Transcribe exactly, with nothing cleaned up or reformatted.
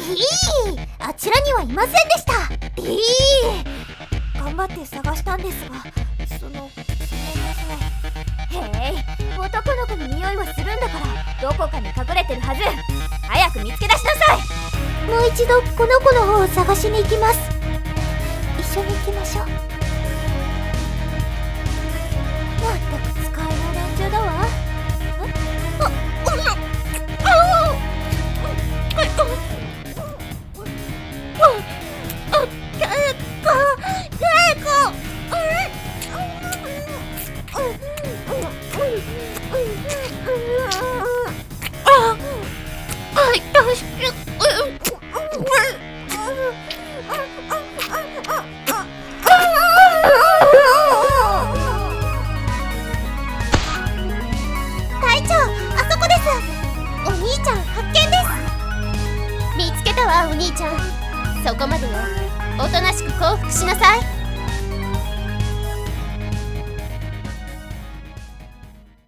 ー、あちらにはいませんでした。ビー、頑張って探したんですが、その、ごめんなさい。へい、男の子の匂いはするんだから、どこかに隠れてるはず。早く見つけ出しなさい。もう一度この子の方を探しに行きます。一緒に行きましょう。まったく使えの連中だわ。あ、あ、隊長、あそこです。お兄ちゃん発見です。見つけたわ、お兄ちゃん。そこまでよ。おとなしく降伏しなさい。